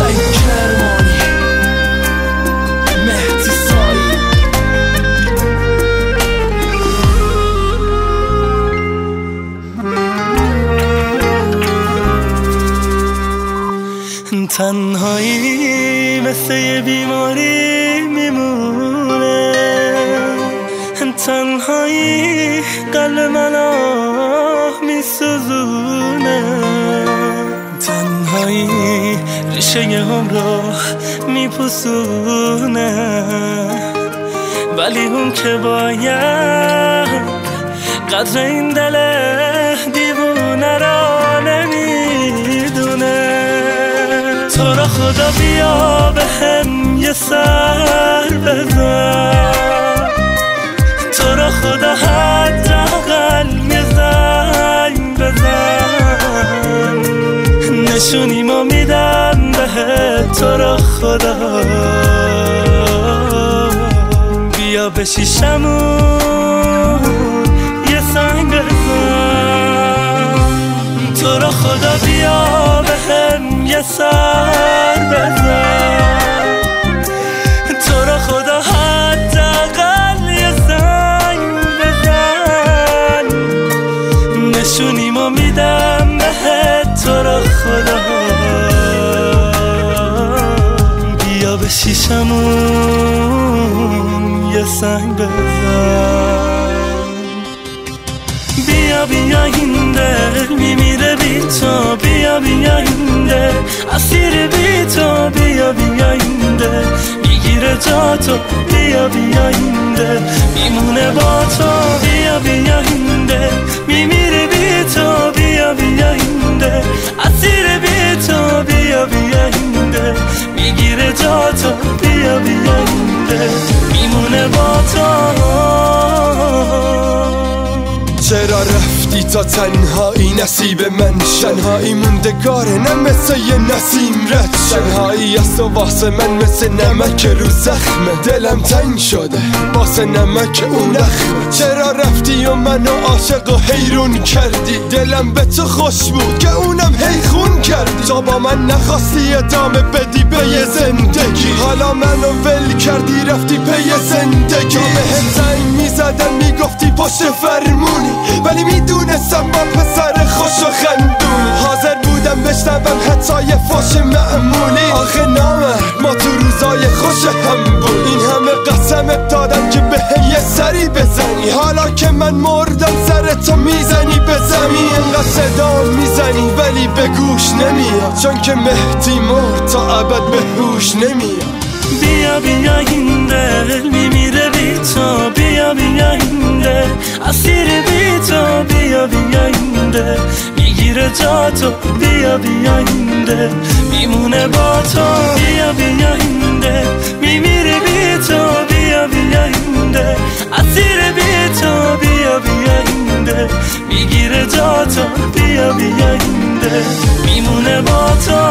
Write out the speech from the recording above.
سعید کرمانی، مهدی سایی. تنهایی مثل یه بیماری میمونه، تنهایی قلب منو میسوزونه، تنهایی ریشه همراه میپوسونه، ولی اون که باید قدر این دل دیوونه را نمیدونه. تو را خدا بیا به هم یه سر بزن، تو را خدا حداقل یه زنگ بزن، نشونیمو میدم بهت. تو را خدا بیا به شیشمون یه سنگ بزن، تو را خدا بیا به هم یه سر بزن، تو را خدا حداقل یه زنگ بزن، نشونیمو میدم بهت. تو را خدا بیا به شیشمون یه سنگ بزن. بیا بیا این دل میمیره بی تو، بیا بیا این دل اسیر بی تو، بیا بیا این دل میگیره جا تو، بیا بیا این دل میمونه با تو، بیا بیا این دل میمیره بی تو، بیا بیا این دل اسیر بی تو، بیا بیا این دل میگیره جا تو، بیا بیا این دل میمونه با تو. چرا رفتی تا تنهایی نصیب من؟ تنهایی موندگاره نه مثل یه نسیم رد. تنهایی است و واسه من مثل نمک رو زخمه، دلم تنگ شده واسه نمک اون نخمه. چرا رفتی و منو عاشق و حیرون کردی؟ دلم به تو خوش بود که اونم حیخون کردی. تا با من نخواستی ادامه بدی به یه زندگی، حالا منو ول کردی رفتی به یه زندگی. تا بهت زنگ میزدن میگفتی پشت فرمونی، ولی میدونستم با پسر خوش و خندونی. حاضر بودم بشنوم حتی یه فوش معمولی. آخه نامرد ما تو روزای خوش هم بود، این همه قسمت دادم که به یه سری بزنی. حالا که من مردم سرتو میزنی به زمین، انقدر صدا میزنی ولی به گوش نمیاد، چون که مهدی مرد تا ابد به هوش نمیاد. بیا بیا این دل میمیره بی تو، بیا بیا این دل اسیر بی تو، بیا بیا این دل میگیره جا تو، بیا بیا این دل میمونه با تو، بیا بیا این دل میمیره بی تو، بیا بیا این دل اسیر بی تو، بیا بیا این دل میگیره جا تو، بیا بیا این دل میمونه با تو.